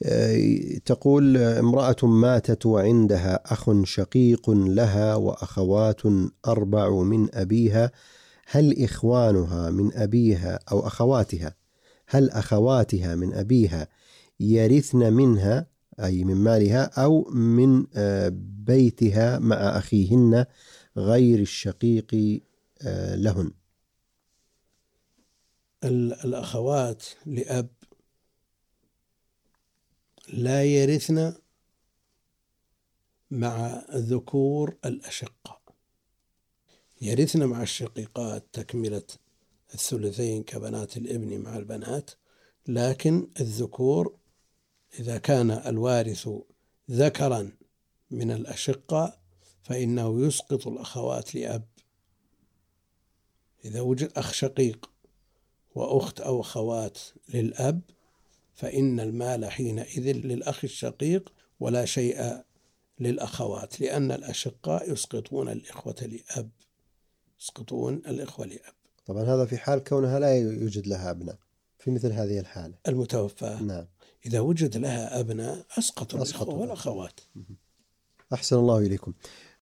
تقول امرأة ماتت وعندها أخ شقيق لها وأخوات 4 من أبيها، هل إخوانها من أبيها أو أخواتها، هل أخواتها من أبيها يرثن منها أي من مالها أو من بيتها مع أخيهن غير الشقيق لهن؟ الأخوات لأب لا يرثن مع ذكور الأشقاء، يرثن مع الشقيقات تكملة الثلثين كبنات الابن مع البنات، لكن الذكور إذا كان الوارث ذكرا من الأشقاء فإنه يسقط الأخوات لأب. إذا وجد أخ شقيق وأخت أو أخوات للأب فإن المال حينئذ للأخ الشقيق ولا شيء للأخوات، لأن الأشقاء يسقطون الإخوة لأب، يسقطون الإخوة لأب. طبعا هذا في حال كونها لا يوجد لها أبناء. في مثل هذه الحالة المتوفى نعم إذا وجد لها أبناء أسقطوا الإخوة والأخوات. أحسن الله إليكم.